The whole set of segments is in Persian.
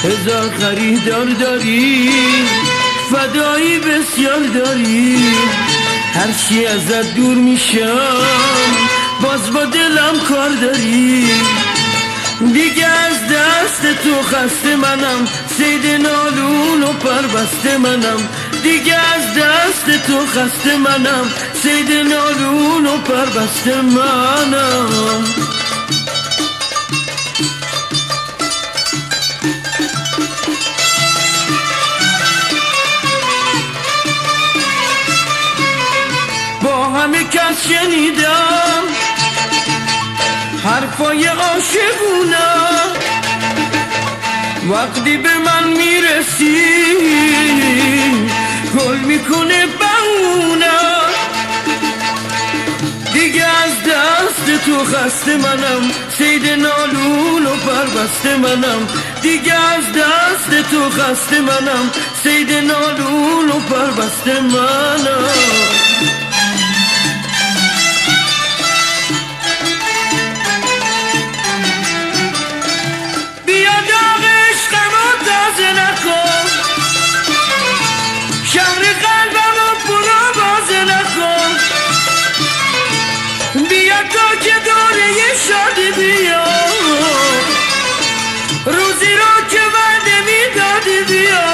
هزار خریدار داری، فدایی بسیار داری، هرچی ازت دور میشم باز با دلم کار داری. دیگه از دست تو خسته منم، صید نالون و پربسته منم. دیگه از دست تو خسته منم، صید نالون و پربسته منم. با همه کس شنیدم حرفای عاشقونه، وقتی به من میرسی گل میکنه بهونه. دیگه از دست تو خسته منم، صید نالون و پربسته منم. دیگه از دست تو خسته منم، صید نالون و پربسته منم. بیا روزی رو که وعده میدادی بیا.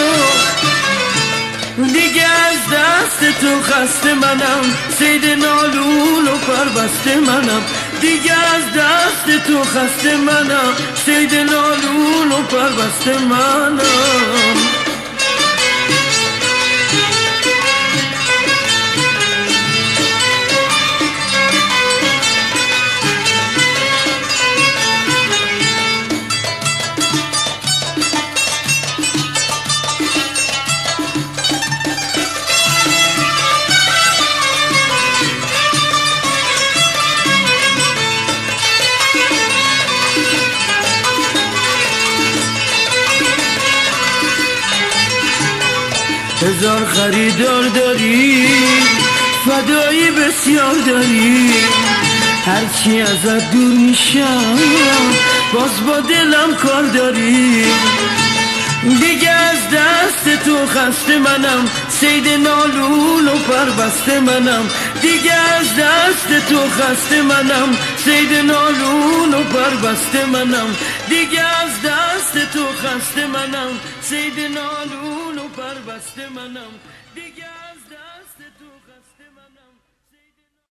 دیگه از دست تو خسته منم، صید نالون و پربسته منم. دیگه از دست تو خسته منم، صید نالون و پربسته منم. هزار خریدار داری، فدایی بسیار داری، هرچی ازت دور میشم باز با دلم کار داری. دیگه از دست تو خسته منم، صید نالون و پربسته منم. دیگه از دست تو خسته منم، صید نالون و پربسته منم. دیگه از دست تو خسته منم، صید نالون و پربسته منم. دیگه از دست تو خسته